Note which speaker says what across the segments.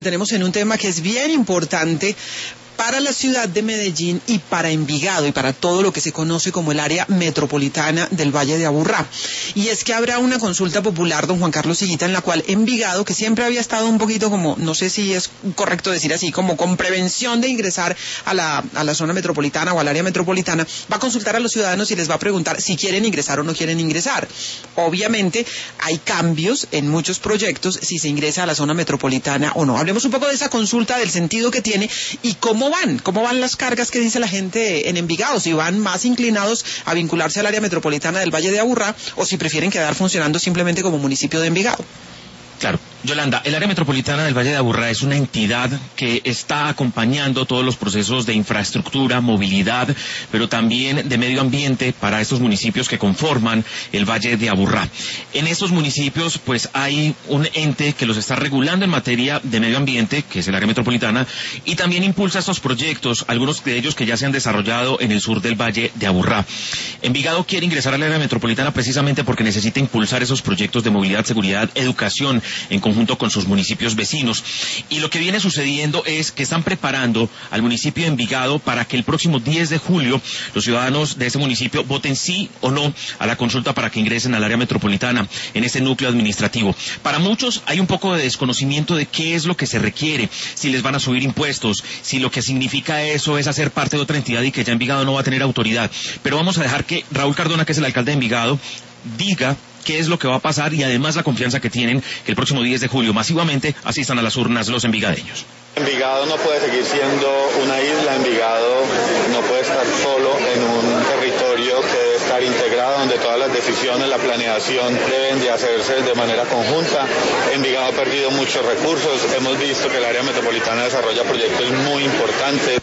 Speaker 1: Tenemos en un tema que es bien importante para la ciudad de Medellín y para Envigado y para todo lo que se conoce como el área metropolitana del Valle de Aburrá. Y es que habrá una consulta popular, don Juan Carlos Higuita, en la cual Envigado, que siempre había estado un poquito como, no sé si es correcto decir así, como con prevención de ingresar a la zona metropolitana o al área metropolitana, va a consultar a los ciudadanos y les va a preguntar si quieren ingresar o no quieren ingresar. Obviamente hay cambios en muchos proyectos si se ingresa a la zona metropolitana o no. Hablemos un poco de esa consulta, del sentido que tiene y cómo van las cargas que dice la gente en Envigado, si van más inclinados a vincularse al área metropolitana del Valle de Aburrá o si prefieren quedar funcionando simplemente como municipio de Envigado.
Speaker 2: Claro. Yolanda, el área metropolitana del Valle de Aburrá es una entidad que está acompañando todos los procesos de infraestructura, movilidad, pero también de medio ambiente para estos municipios que conforman el Valle de Aburrá. En estos municipios, pues hay un ente que los está regulando en materia de medio ambiente, que es el área metropolitana, y también impulsa estos proyectos, algunos de ellos que ya se han desarrollado en el sur del Valle de Aburrá. Envigado quiere ingresar al área metropolitana precisamente porque necesita impulsar esos proyectos de movilidad, seguridad, educación, en conjunto con sus municipios vecinos. Y lo que viene sucediendo es que están preparando al municipio de Envigado para que el próximo 10 de julio los ciudadanos de ese municipio voten sí o no a la consulta para que ingresen al área metropolitana en este núcleo administrativo. Para muchos hay un poco de desconocimiento de qué es lo que se requiere, si les van a subir impuestos, si lo que significa eso es hacer parte de otra entidad y que ya Envigado no va a tener autoridad. Pero vamos a dejar que Raúl Cardona, que es el alcalde de Envigado, diga qué es lo que va a pasar y además la confianza que tienen que el próximo 10 de julio masivamente asistan a las urnas los envigadeños.
Speaker 3: Envigado no puede seguir siendo una isla, Envigado no puede estar solo en un territorio que debe estar integrado, donde todas las decisiones, la planeación deben de hacerse de manera conjunta. Envigado ha perdido muchos recursos, hemos visto que el área metropolitana desarrolla proyectos muy importantes.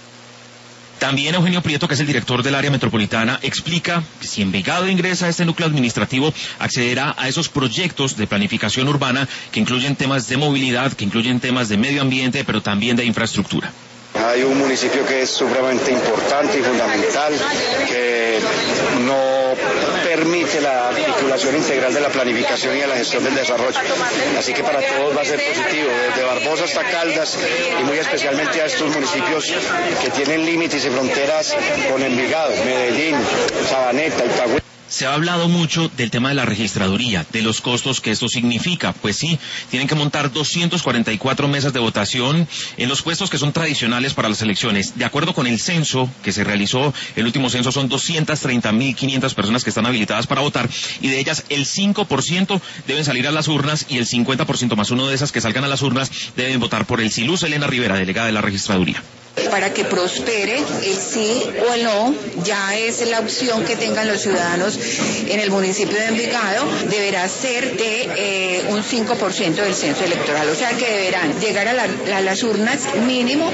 Speaker 2: También Eugenio Prieto, que es el director del área metropolitana, explica que si Envigado ingresa a este núcleo administrativo, accederá a esos proyectos de planificación urbana que incluyen temas de movilidad, que incluyen temas de medio ambiente, pero también de infraestructura.
Speaker 4: Hay un municipio que es supremamente importante y fundamental, que no permite la articulación integral de la planificación y de la gestión del desarrollo. Así que para todos va a ser positivo, desde Barbosa hasta Caldas y muy especialmente a estos municipios que tienen límites y fronteras con Envigado, Medellín, Sabaneta, Itagüí.
Speaker 2: Se ha hablado mucho del tema de la registraduría, de los costos que esto significa. Pues sí, tienen que montar 244 mesas de votación en los puestos que son tradicionales para las elecciones. De acuerdo con el censo que se realizó, el último censo, son 230.500 personas que están habilitadas para votar y de ellas el 5% deben salir a las urnas y el 50% más uno de esas que salgan a las urnas deben votar por el sí. Luz Elena Rivera, delegada de la registraduría.
Speaker 5: Para que prospere el sí o el no, ya es la opción que tengan los ciudadanos en el municipio de Envigado, deberá ser de un 5% del censo electoral, o sea que deberán llegar a las urnas mínimo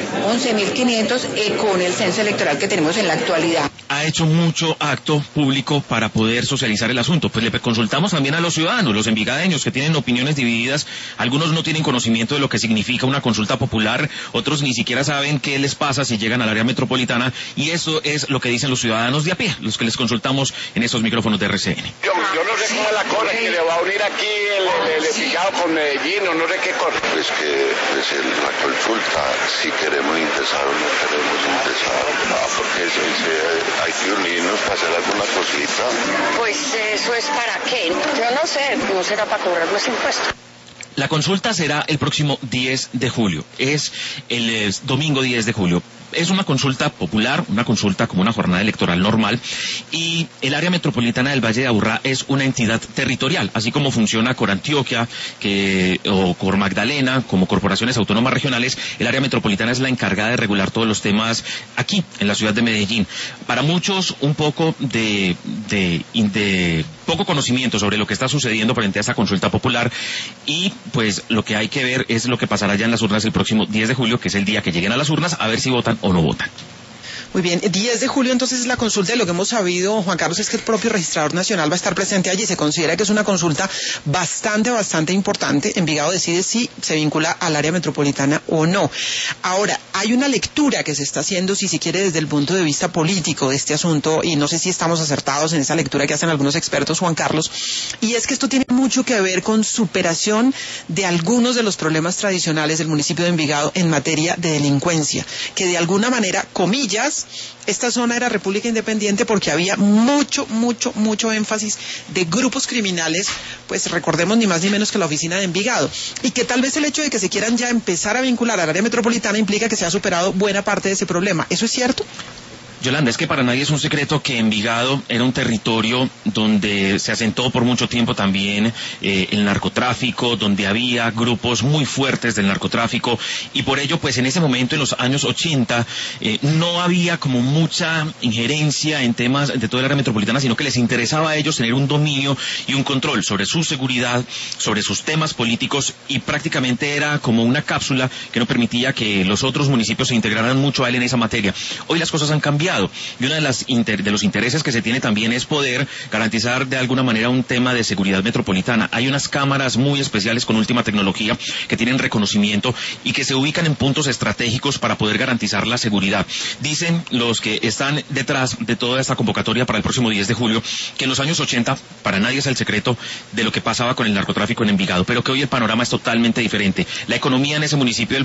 Speaker 5: 11.500 con el censo electoral que tenemos en la actualidad.
Speaker 2: Ha hecho mucho acto público para poder socializar el asunto. Pues le consultamos también a los ciudadanos, los envigadeños, que tienen opiniones divididas. Algunos no tienen conocimiento de lo que significa una consulta popular, otros ni siquiera saben qué les pasa si llegan al área metropolitana, y eso es lo que dicen los ciudadanos de a pie, los que les consultamos en estos micrófonos de RCN.
Speaker 6: Yo no sé cómo es la cosa, que le va a unir aquí el Envigado con Medellín, o no sé qué cosa.
Speaker 7: Pues que la consulta, si queremos ingresar o no queremos ingresar, porque hay que unirnos para hacer alguna cosita.
Speaker 8: Pues eso es para qué, yo no sé, no será para cobrar los impuestos.
Speaker 2: La consulta será el próximo 10 de julio, es el domingo 10 de julio. Es una consulta popular, una consulta como una jornada electoral normal, y el área metropolitana del Valle de Aburrá es una entidad territorial, así como funciona Corantioquia o Cor Magdalena, como corporaciones autónomas regionales. El área metropolitana es la encargada de regular todos los temas aquí, en la ciudad de Medellín. Para muchos, un poco de poco conocimiento sobre lo que está sucediendo frente a esta consulta popular, y pues lo que hay que ver es lo que pasará ya en las urnas el próximo 10 de julio, que es el día que lleguen a las urnas, a ver si votan o no votan.
Speaker 1: Muy bien, 10 de julio entonces es la consulta, y lo que hemos sabido, Juan Carlos, es que el propio registrador nacional va a estar presente allí. Se considera que es una consulta bastante importante. Envigado decide si se vincula al área metropolitana o no. Ahora, hay una lectura que se está haciendo, si se quiere, desde el punto de vista político de este asunto, y no sé si estamos acertados en esa lectura que hacen algunos expertos, Juan Carlos, y es que esto tiene mucho que ver con superación de algunos de los problemas tradicionales del municipio de Envigado en materia de delincuencia, que de alguna manera, comillas, esta zona era república independiente porque había mucho énfasis de grupos criminales, pues recordemos ni más ni menos que la oficina de Envigado, y que tal vez el hecho de que se quieran ya empezar a vincular al área metropolitana implica que se ha superado buena parte de ese problema. ¿Eso es cierto?
Speaker 2: Yolanda, es que para nadie es un secreto que Envigado era un territorio donde se asentó por mucho tiempo también el narcotráfico, donde había grupos muy fuertes del narcotráfico, y por ello, pues en ese momento, en los años 80, no había como mucha injerencia en temas de toda el área metropolitana, sino que les interesaba a ellos tener un dominio y un control sobre su seguridad, sobre sus temas políticos, y prácticamente era como una cápsula que no permitía que los otros municipios se integraran mucho a él en esa materia. Hoy las cosas han cambiado. Y uno de los intereses que se tiene también es poder garantizar de alguna manera un tema de seguridad metropolitana. Hay unas cámaras muy especiales con última tecnología que tienen reconocimiento y que se ubican en puntos estratégicos para poder garantizar la seguridad. Dicen los que están detrás de toda esta convocatoria para el próximo 10 de julio que en los años 80 para nadie es el secreto de lo que pasaba con el narcotráfico en Envigado, pero que hoy el panorama es totalmente diferente. La economía en ese municipio,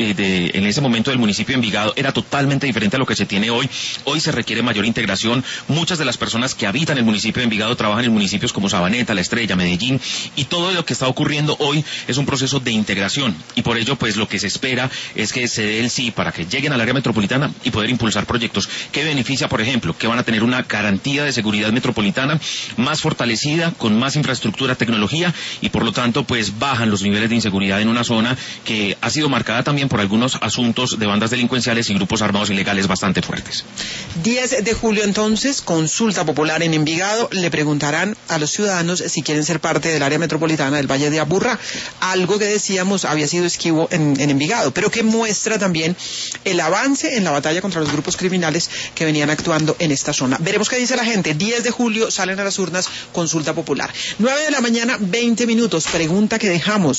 Speaker 2: en ese momento del municipio de Envigado era totalmente diferente a lo que se tiene hoy. Hoy se requiere mayor integración. Muchas de las personas que habitan el municipio de Envigado trabajan en municipios como Sabaneta, La Estrella, Medellín, y todo lo que está ocurriendo hoy es un proceso de integración, y por ello pues lo que se espera es que se dé el sí para que lleguen al área metropolitana y poder impulsar proyectos que beneficia, por ejemplo, que van a tener una garantía de seguridad metropolitana más fortalecida, con más infraestructura, tecnología, y por lo tanto pues bajan los niveles de inseguridad en una zona que ha sido marcada también por algunos asuntos de bandas delincuenciales y grupos armados ilegales bastante fuertes.
Speaker 1: 10 de julio entonces, consulta popular en Envigado. Le preguntarán a los ciudadanos si quieren ser parte del área metropolitana del Valle de Aburrá, algo que decíamos había sido esquivo en Envigado, pero que muestra también el avance en la batalla contra los grupos criminales que venían actuando en esta zona. Veremos qué dice la gente. 10 de julio salen a las urnas, consulta popular. 9 de la mañana, 20 minutos, pregunta que dejamos.